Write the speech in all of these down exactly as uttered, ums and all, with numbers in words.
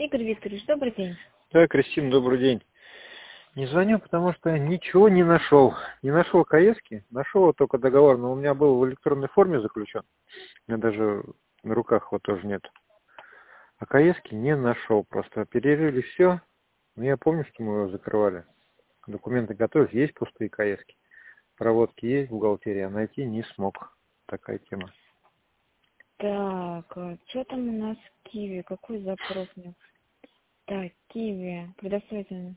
Игорь Викторович, добрый день. Да, Кристина, добрый день. Не звоню, потому что ничего не нашел. Не нашел КСки, нашел только договор, но у меня был в электронной форме заключен. У меня даже на руках его тоже нет. А КСки не нашел. Просто перерыли все. Но я помню, что мы его закрывали. Документы готовились, есть пустые КСки. Проводки есть в бухгалтерии, а найти не смог. Такая тема. Так, а что там у нас в Киеве? Какой запрос мне? Так, Киеве. Предоставительный.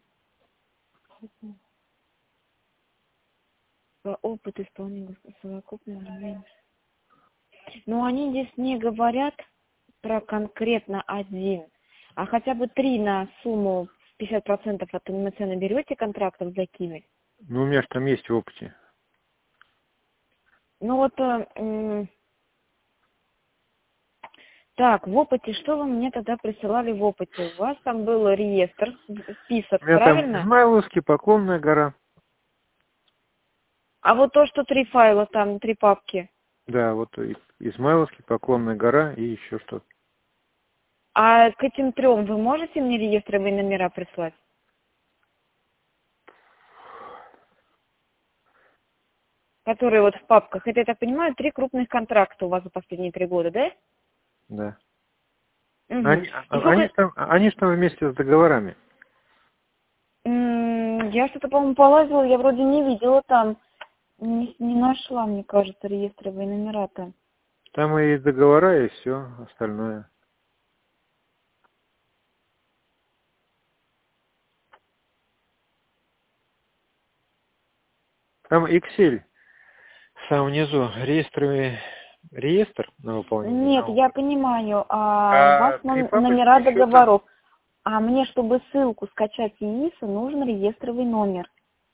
Опыт исполнения совокупного уровня. Но они здесь не говорят про конкретно один, а хотя бы три на сумму пятьдесят процентов от МЦ берете контрактов для Киви. Ну, у меня же там есть в опыте. Ну вот, э, м, так, в опыте, что вы мне тогда присылали в опыте? У вас там был реестр, список, У меня там правильно? Измайловский, Поклонная гора. А вот то, что три файла там, три папки. Да, вот и Измайловский, Поклонная гора и еще что-то. А к этим трем вы можете мне реестровые номера прислать? Которые вот в папках. Это, я так понимаю, три крупных контракта у вас за последние три года, да? Да. Угу. Они, И а- они, сколько... ж там, они ж там вместе с договорами. М, Я что-то, по-моему, полазила, я вроде не видела там. Не, не нашла, мне кажется, реестровые номера-то. Там и договора, и все остальное. Там Excel, сам внизу, реестровый реестр на выполнение. Нет, на я опыт. понимаю, а у вас А три ном- папочки номера еще там. договоров. А мне, чтобы ссылку скачать ЕИСа, нужен реестровый номер.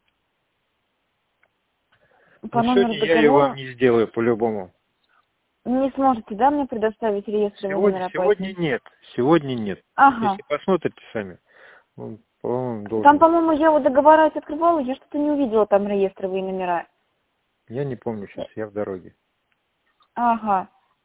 По Ну, номеру сегодня я ее вам договора не сделаю по-любому. не сможете, да, мне предоставить реестровые Сегодня, номера по сегодня этим? нет. Сегодня нет. Ага. Если посмотрите сами, он, по-моему, Там, должен. по-моему, я вот договора эти открывала, я что-то не увидела там реестровые номера. Я не помню сейчас, я в дороге. Ага.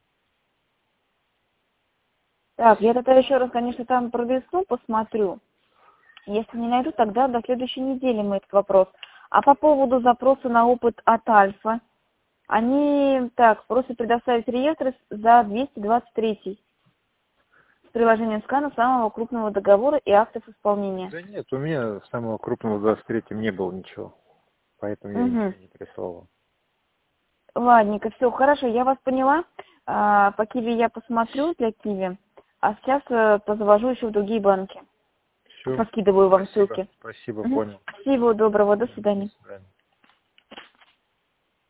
Так, я тогда еще раз, конечно, там пролистну, посмотрю. Если не найду, тогда до следующей недели мы этот вопрос. А по поводу запроса на опыт от Альфа, они, так, просят предоставить реестр за двести двадцать три с приложением скана самого крупного договора и актов исполнения. Да нет, у меня самого крупного в двадцать третьем не было ничего. Поэтому я Угу. ничего не присылал. Ладненько, все, хорошо, я вас поняла. А, по Киви я посмотрю для Киви, а сейчас э, позавожу еще в другие банки. Все. Поскидываю вам Спасибо. ссылки. Спасибо, Мгм. понял. Всего доброго, до свидания. До свидания.